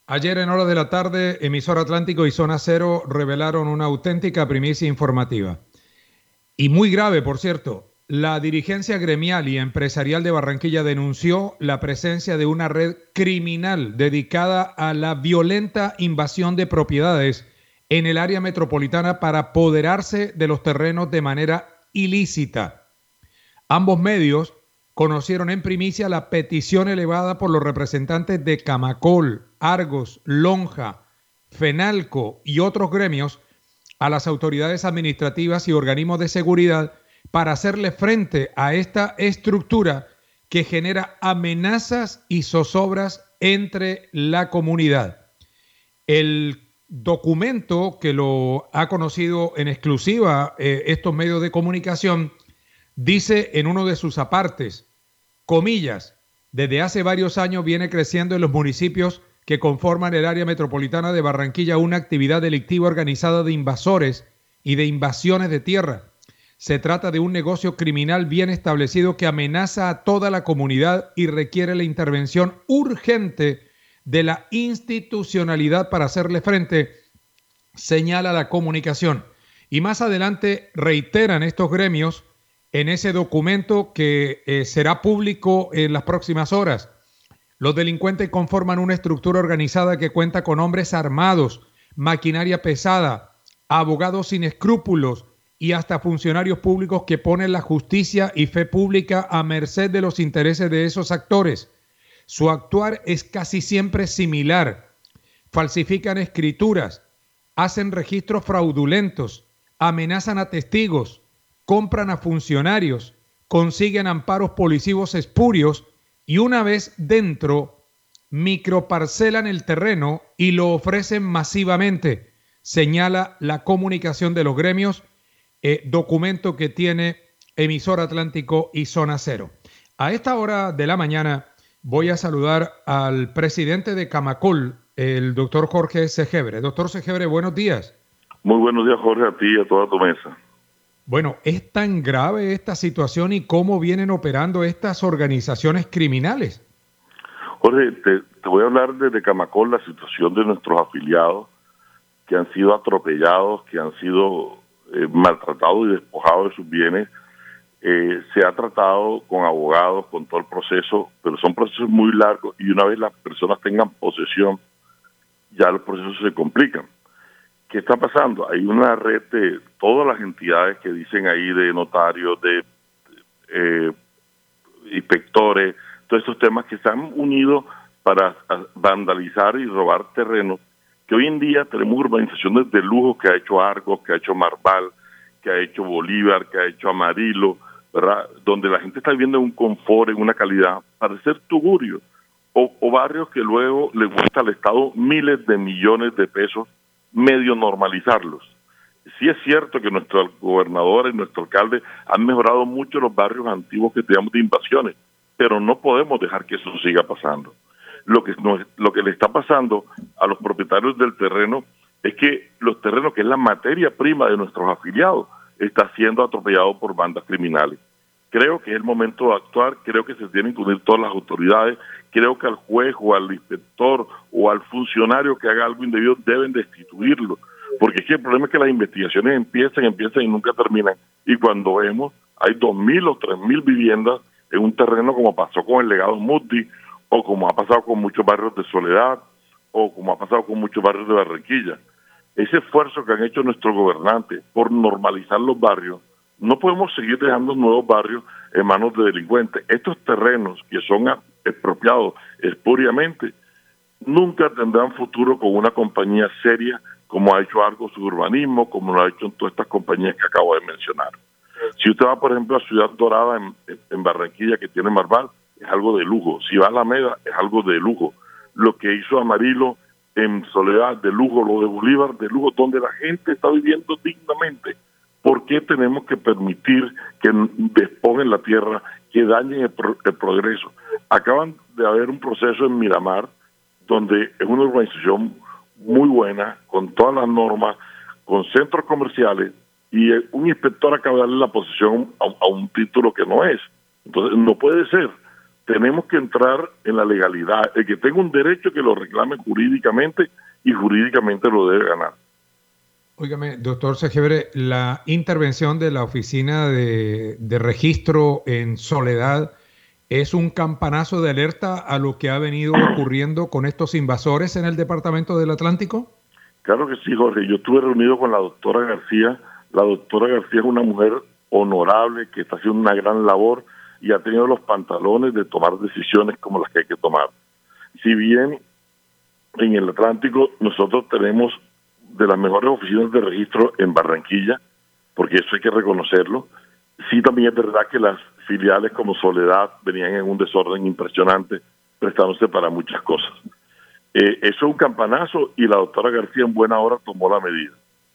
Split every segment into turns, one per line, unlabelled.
Ayer en horas de la tarde, Emisor Atlántico y Zona Cero revelaron una auténtica primicia informativa. Y muy grave, por cierto. La dirigencia gremial y empresarial de Barranquilla denunció la presencia de una red criminal dedicada a la violenta invasión de propiedades en el área metropolitana para apoderarse de los terrenos de manera ilícita. Ambos medios conocieron en primicia la petición elevada por los representantes de Camacol, Argos, Lonja, Fenalco y otros gremios a las autoridades administrativas y organismos de seguridad para hacerle frente a esta estructura que genera amenazas y zozobras entre la comunidad. El documento que lo ha conocido en exclusiva estos medios de comunicación dice en uno de sus apartes, comillas, desde hace varios años viene creciendo en los municipios que conforman el área metropolitana de Barranquilla una actividad delictiva organizada de invasores y de invasiones de tierra. Se trata de un negocio criminal bien establecido que amenaza a toda la comunidad y requiere la intervención urgente de la institucionalidad para hacerle frente, señala la comunicación. Y más adelante reiteran estos gremios en ese documento que será público en las próximas horas. Los delincuentes conforman una estructura organizada que cuenta con hombres armados, maquinaria pesada, abogados sin escrúpulos y hasta funcionarios públicos que ponen la justicia y fe pública a merced de los intereses de esos actores. Su actuar es casi siempre similar. Falsifican escrituras, hacen registros fraudulentos, amenazan a testigos, compran a funcionarios, consiguen amparos policivos espurios y una vez dentro, microparcelan el terreno y lo ofrecen masivamente, señala la comunicación de los gremios, documento que tiene Emisor Atlántico y Zona Cero. A esta hora de la mañana voy a saludar al presidente de Camacol, el doctor Jorge Segebre. Doctor Segebre, buenos días.
Muy buenos días, Jorge, a ti y a toda tu mesa.
Bueno, ¿es tan grave esta situación y cómo vienen operando estas organizaciones criminales?
Jorge, te voy a hablar desde Camacol, la situación de nuestros afiliados que han sido atropellados, que han sido maltratados y despojados de sus bienes. Se ha tratado con abogados, con todo el proceso, pero son procesos muy largos y una vez las personas tengan posesión, ya los procesos se complican. ¿Qué está pasando? Hay una red de todas las entidades que dicen ahí de notarios, de inspectores, todos estos temas que se han unido para vandalizar y robar terrenos, que hoy en día tenemos urbanizaciones de lujo que ha hecho Argos, que ha hecho Marval, que ha hecho Bolívar, que ha hecho Amarillo, ¿verdad? Donde la gente está viviendo en un confort, en una calidad, para ser tugurio, o barrios que luego le cuesta al Estado miles de millones de pesos medio normalizarlos. Sí es cierto que nuestro gobernador y nuestro alcalde han mejorado mucho los barrios antiguos que teníamos de invasiones, pero no podemos dejar que eso siga pasando. Lo que le está pasando a los propietarios del terreno es que los terrenos, que es la materia prima de nuestros afiliados, está siendo atropellado por bandas criminales. Creo que es el momento de actuar, creo que se tienen que unir todas las autoridades, creo que al juez o al inspector o al funcionario que haga algo indebido deben destituirlo, porque es que el problema es que las investigaciones empiezan y nunca terminan, y cuando vemos hay 2.000 o 3.000 viviendas en un terreno, como pasó con el legado Muti, o como ha pasado con muchos barrios de Soledad, o como ha pasado con muchos barrios de Barranquilla. Ese esfuerzo que han hecho nuestros gobernantes por normalizar los barrios, no podemos seguir dejando nuevos barrios en manos de delincuentes. Estos terrenos que son expropiados espuriamente nunca tendrán futuro con una compañía seria como ha hecho Argos Urbanismo, como lo ha hecho en todas estas compañías que acabo de mencionar. Si usted va, por ejemplo, a Ciudad Dorada en Barranquilla, que tiene Marval, es algo de lujo. Si va a Alameda, es algo de lujo. Lo que hizo Amarillo en Soledad, de lujo. Lo de Bolívar, de lujo, donde la gente está viviendo dignamente. ¿Por qué tenemos que permitir que despojen la tierra, que dañen el progreso? Acaban de haber un proceso en Miramar, donde es una urbanización muy buena, con todas las normas, con centros comerciales, y un inspector acaba de darle la posesión a un título que no es. Entonces, no puede ser. tenemos que entrar en la legalidad. El que tenga un derecho que lo reclame jurídicamente y jurídicamente lo debe ganar.
Óigame, doctor Segebre, la intervención de la Oficina de Registro en Soledad es un campanazo de alerta a lo que ha venido ocurriendo con estos invasores en el Departamento del Atlántico.
Claro que sí, Jorge. Yo estuve reunido con la doctora García. La doctora García es una mujer honorable que está haciendo una gran labor y ha tenido los pantalones de tomar decisiones como las que hay que tomar. Si bien en el Atlántico nosotros tenemos de las mejores oficinas de registro en Barranquilla, porque eso hay que reconocerlo, sí también es verdad que las filiales como Soledad venían en un desorden impresionante, prestándose para muchas cosas. Eso es un campanazo y la doctora García en buena hora tomó la medida.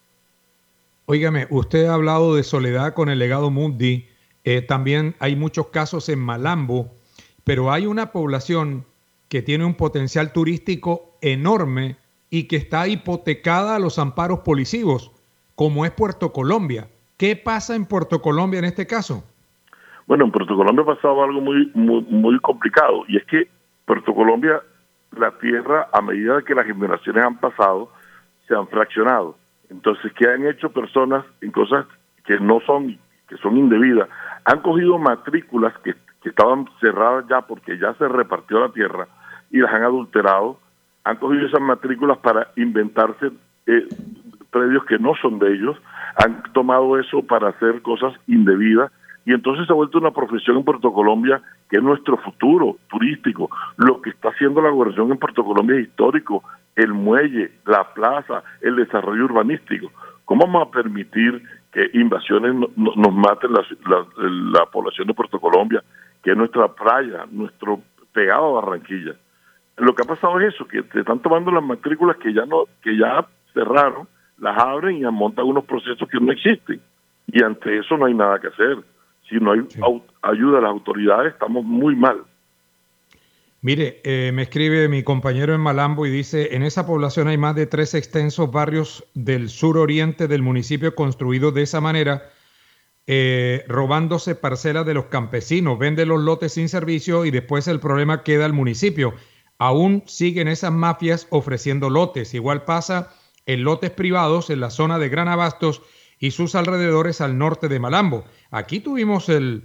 Óigame, usted ha hablado de Soledad con el legado Mundi, también hay muchos casos en Malambo, pero hay una población que tiene un potencial turístico enorme y que está hipotecada a los amparos policivos, como es Puerto Colombia. ¿Qué pasa en Puerto Colombia en este caso?
Bueno, en Puerto Colombia ha pasado algo muy complicado, y es que Puerto Colombia, la tierra, a medida que las generaciones han pasado, se han fraccionado. Entonces, ¿qué han hecho personas en cosas que no son, que son indebidas? Han cogido matrículas que estaban cerradas ya porque ya se repartió la tierra y las han adulterado. Han cogido esas matrículas para inventarse predios que no son de ellos. Han tomado eso para hacer cosas indebidas. Y entonces se ha vuelto una profesión en Puerto Colombia que es nuestro futuro turístico. Lo que está haciendo la gobernación en Puerto Colombia es histórico. El muelle, la plaza, el desarrollo urbanístico. ¿Cómo vamos a permitir que invasiones nos maten la población de Puerto Colombia, que es nuestra playa, nuestro pegado a Barranquilla? Lo que ha pasado es eso, que te están tomando las matrículas que ya cerraron, las abren y montan unos procesos que no existen. Y ante eso no hay nada que hacer. Si no hay ayuda de las autoridades, estamos muy mal.
Mire, me escribe mi compañero en Malambo y dice, en esa población hay más de 3 extensos barrios del suroriente del municipio construidos de esa manera, robándose parcelas de los campesinos, vende los lotes sin servicio y después el problema queda al municipio. Aún siguen esas mafias ofreciendo lotes. Igual pasa en lotes privados en la zona de Gran Abastos y sus alrededores al norte de Malambo. Aquí tuvimos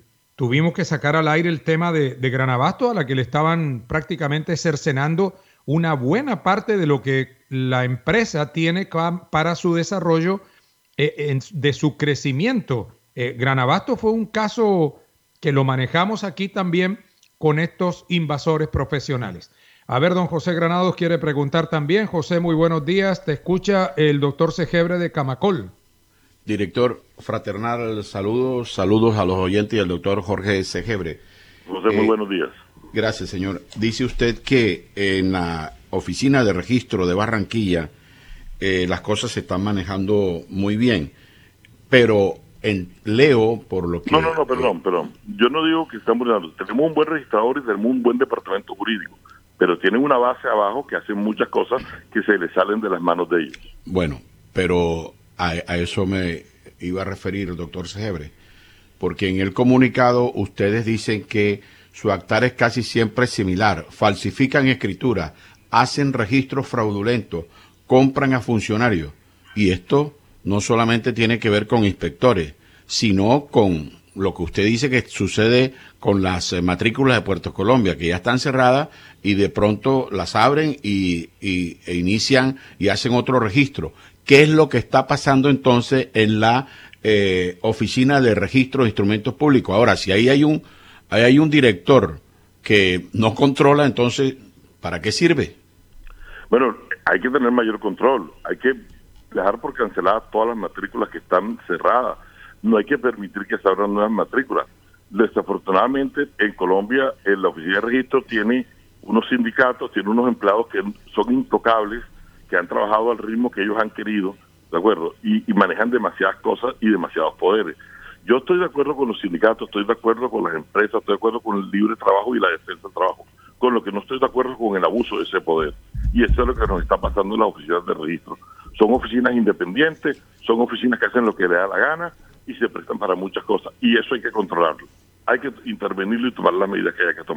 que sacar al aire el tema de Gran Abasto, a la que le estaban prácticamente cercenando una buena parte de lo que la empresa tiene para su desarrollo, de su crecimiento. Gran Abasto fue un caso que lo manejamos aquí también con estos invasores profesionales. A ver, don José Granados quiere preguntar también. José, muy buenos días. Te escucha el doctor Segebre de Camacol.
Director, fraternal saludos a los oyentes y al doctor Jorge Segebre.
José, muy buenos días.
Gracias, señor. Dice usted que en la oficina de registro de Barranquilla las cosas se están manejando muy bien, pero leo por lo que...
No, perdón. Yo no digo que estamos manejando. Tenemos un buen registrador y tenemos un buen departamento jurídico, pero tienen una base abajo que hacen muchas cosas que se les salen de las manos de ellos.
Bueno, pero a eso me iba a referir el doctor Segebre, porque en el comunicado ustedes dicen que su actar es casi siempre similar, falsifican escritura, hacen registros fraudulentos, compran a funcionarios, y esto no solamente tiene que ver con inspectores, sino con lo que usted dice que sucede con las matrículas de Puerto Colombia, que ya están cerradas y de pronto las abren e inician y hacen otro registro. ¿Qué es lo que está pasando entonces en la oficina de registro de instrumentos públicos? Ahora, si ahí hay un director que no controla, entonces, ¿para qué sirve?
Bueno, hay que tener mayor control, hay que dejar por canceladas todas las matrículas que están cerradas, no hay que permitir que se abran nuevas matrículas. Desafortunadamente, en Colombia, la oficina de registro tiene unos sindicatos, tiene unos empleados que son intocables, que han trabajado al ritmo que ellos han querido, ¿de acuerdo? Y manejan demasiadas cosas y demasiados poderes. Yo estoy de acuerdo con los sindicatos, estoy de acuerdo con las empresas, estoy de acuerdo con el libre trabajo y la defensa del trabajo. Con lo que no estoy de acuerdo con el abuso de ese poder. Y eso es lo que nos está pasando en las oficinas de registro. Son oficinas independientes, son oficinas que hacen lo que les da la gana y se prestan para muchas cosas. Y eso hay que controlarlo. Hay que intervenirlo y tomar las medidas que haya que tomar.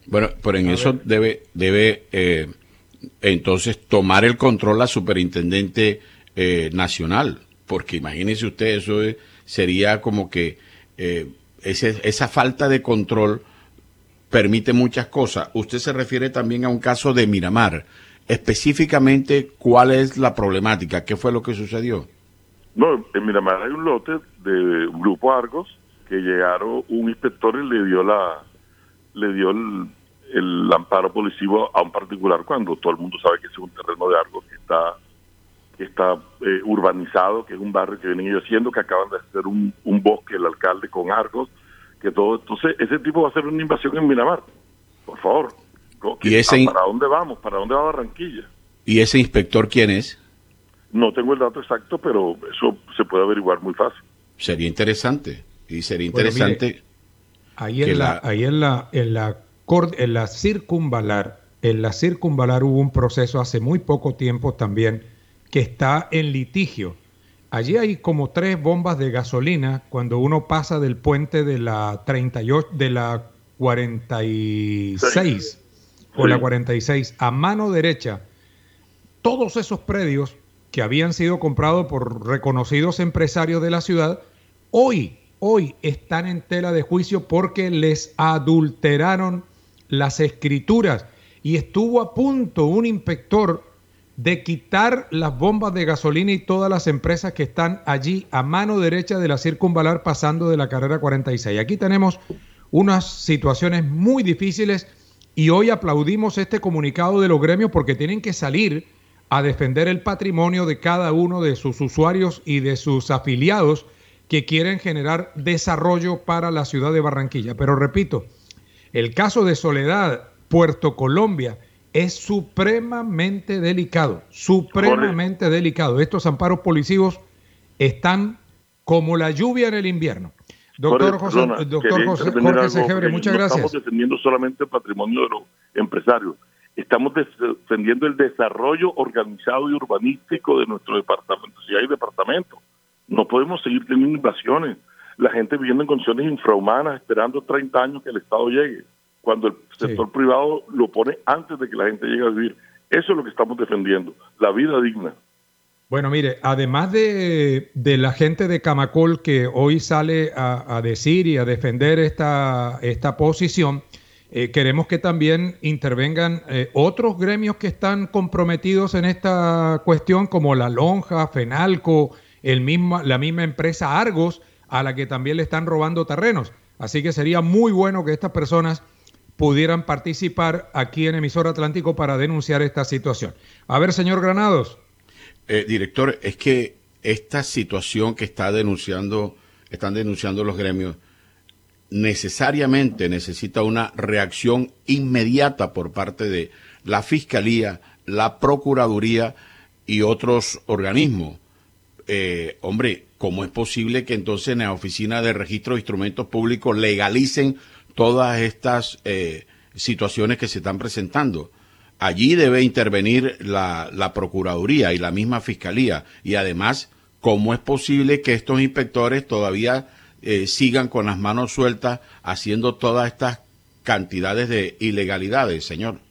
Bueno, pero en eso debe entonces tomar el control la superintendente nacional, porque imagínese usted, sería como que esa falta de control permite muchas cosas. Usted se refiere también a un caso de Miramar. Específicamente, ¿cuál es la problemática? ¿Qué fue lo que sucedió?
No, en Miramar hay un lote de un grupo Argos que llegaron, un inspector y le dio el amparo policivo a un particular cuando todo el mundo sabe que es un terreno de Argos que está urbanizado, que es un barrio que vienen ellos haciendo, que acaban de hacer un bosque el alcalde con Argos, que todo. Entonces ese tipo va a hacer una invasión en Miramar, por favor. ¿Para dónde vamos? ¿Para dónde va Barranquilla?
¿Y ese inspector quién es?
No tengo el dato exacto, pero eso se puede averiguar muy fácil.
Sería interesante. Y sería interesante.
Bueno, mire, en la circunvalar hubo un proceso hace muy poco tiempo también que está en litigio. Allí hay como 3 bombas de gasolina cuando uno pasa del puente de la 38, de la 46 o la 46 a mano derecha. Todos esos predios que habían sido comprados por reconocidos empresarios de la ciudad, hoy están en tela de juicio porque les adulteraron las escrituras y estuvo a punto un inspector de quitar las bombas de gasolina y todas las empresas que están allí a mano derecha de la circunvalar pasando de la carrera 46. Aquí tenemos unas situaciones muy difíciles y hoy aplaudimos este comunicado de los gremios porque tienen que salir a defender el patrimonio de cada uno de sus usuarios y de sus afiliados que quieren generar desarrollo para la ciudad de Barranquilla. Pero repito, el caso de Soledad, Puerto Colombia, es supremamente delicado, delicado. Estos amparos policivos están como la lluvia en el invierno. Doctor Jorge Segebre, muchas gracias.
No estamos defendiendo solamente el patrimonio de los empresarios, estamos defendiendo el desarrollo organizado y urbanístico de nuestro departamento. Si hay departamento, no podemos seguir teniendo invasiones. La gente viviendo en condiciones infrahumanas, esperando 30 años que el Estado llegue, cuando el sector privado lo pone antes de que la gente llegue a vivir. Eso es lo que estamos defendiendo, la vida digna.
Bueno, mire, además de la gente de Camacol que hoy sale a decir y a defender esta posición, queremos que también intervengan otros gremios que están comprometidos en esta cuestión, como la Lonja, Fenalco, la misma empresa Argos, a la que también le están robando terrenos. Así que sería muy bueno que estas personas pudieran participar aquí en Emisora Atlántico para denunciar esta situación. A ver, señor Granados.
Director, es que esta situación que están denunciando los gremios, necesariamente necesita una reacción inmediata por parte de la Fiscalía, la Procuraduría y otros organismos. Hombre, ¿cómo es posible que entonces en la Oficina de Registro de Instrumentos Públicos legalicen todas estas situaciones que se están presentando? Allí debe intervenir la Procuraduría y la misma Fiscalía. Y además, ¿cómo es posible que estos inspectores todavía sigan con las manos sueltas haciendo todas estas cantidades de ilegalidades, señor?